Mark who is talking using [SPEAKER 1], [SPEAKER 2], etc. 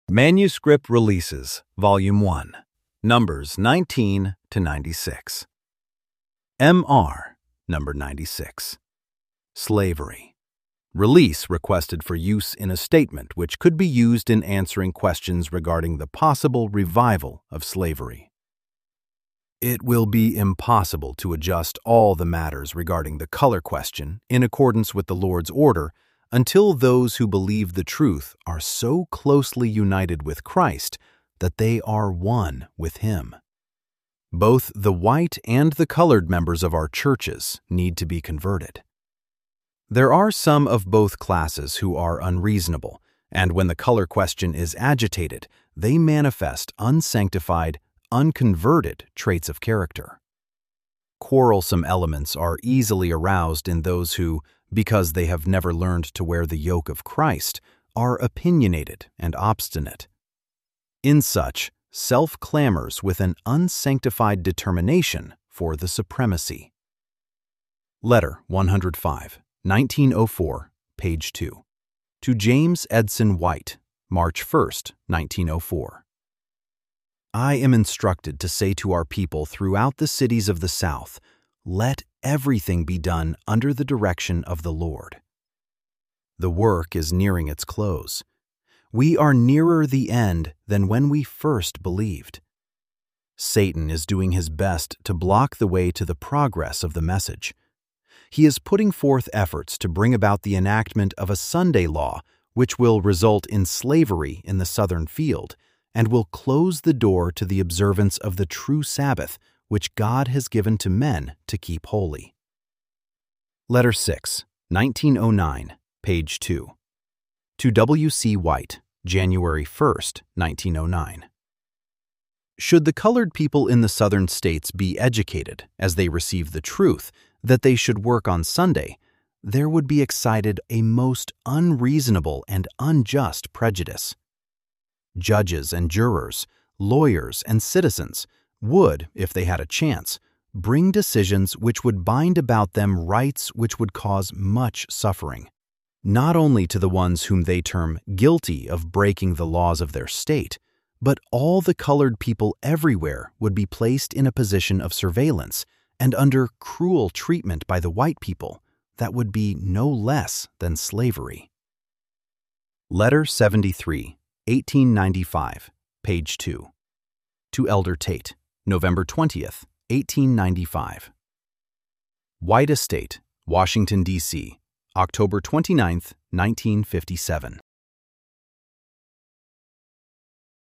[SPEAKER 1] Manuscript Releases, Volume 1, Numbers 19 to 96. M.R. Number 96. Slavery. Release requested for use in a statement which could be used in answering questions regarding the possible revival of slavery. It will be impossible to adjust all the matters regarding the color question in accordance with the Lord's order until those who believe the truth are so closely united with Christ that they are one with Him. Both the white and the colored members of our churches need to be converted. There are some of both classes who are unreasonable, and when the color question is agitated, they manifest unsanctified, unconverted traits of character. Quarrelsome elements are easily aroused in those who, because they have never learned to wear the yoke of Christ, are opinionated and obstinate. In such, self clamors with an unsanctified determination for the supremacy. Letter 105, 1904, page 2. To James Edson White, March 1st, 1904. I am instructed to say to our people throughout the cities of the South, let everything be done under the direction of the Lord. The work is nearing its close. We are nearer the end than when we first believed. Satan is doing his best to block the way to the progress of the message. He is putting forth efforts to bring about the enactment of a Sunday law which will result in slavery in the southern field and will close the door to the observance of the true Sabbath which God has given to men to keep holy. Letter 6, 1909, page 2. To W. C. White, January 1st, 1909. Should the colored people in the southern states be educated, as they receive the truth, that they should work on Sunday, there would be excited a most unreasonable and unjust prejudice. Judges and jurors, lawyers and citizens would, if they had a chance, bring decisions which would bind about them rights which would cause much suffering, not only to the ones whom they term guilty of breaking the laws of their state, but all the colored people everywhere would be placed in a position of surveillance and under cruel treatment by the white people that would be no less than slavery. Letter 73, 1895, page 2. To Elder Tate, November 20th, 1895. White Estate, Washington, D.C., October 29th, 1957.